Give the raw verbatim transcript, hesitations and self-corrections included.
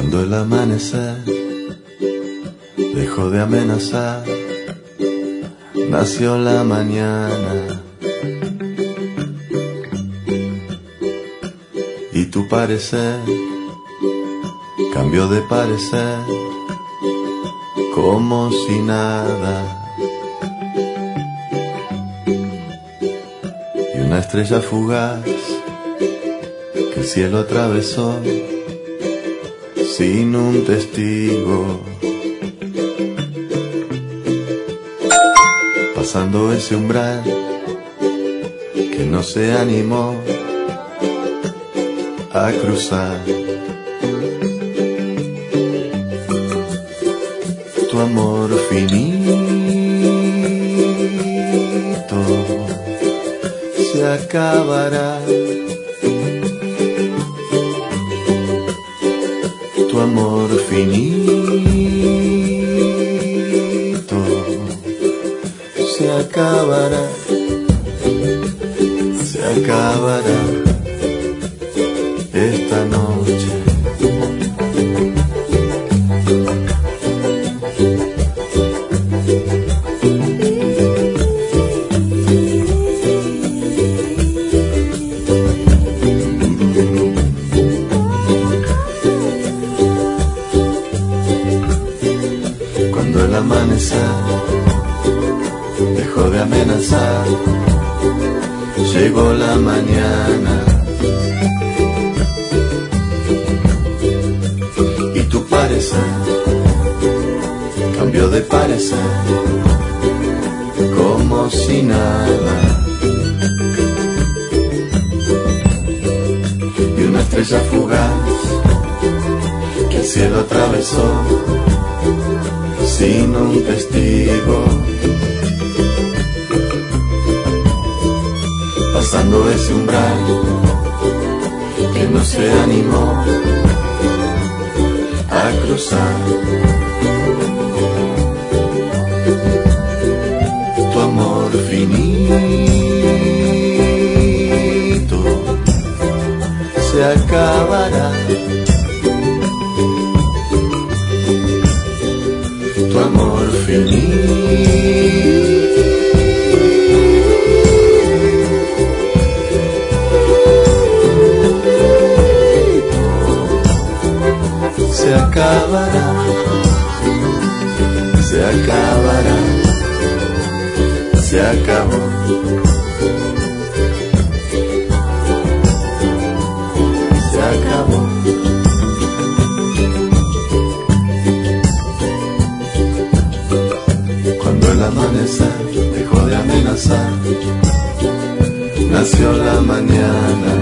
Cuando el amanecer dejó de amenazar, nació la mañana. Y tu parecer cambió de parecer como si nada. Y una estrella fugaz que el cielo atravesó sin un testigo, pasando ese umbral que no se animó a cruzar. Tu amor finito se acabará. Tu amor finito se acabará, se acabará esta noche. Cuando el amanecer dejó de amenazar, llegó la mañana. Y tu parecer cambió de parecer como si nada. Y una estrella fugaz que el cielo atravesó sin un testigo, pasando ese umbral que no se animó a cruzar. Tu amor finito se acabará. Tu amor finito se acabará, se acabará, se acabó. Se acabó. Cuando el amanecer dejó de amenazar, nació la mañana.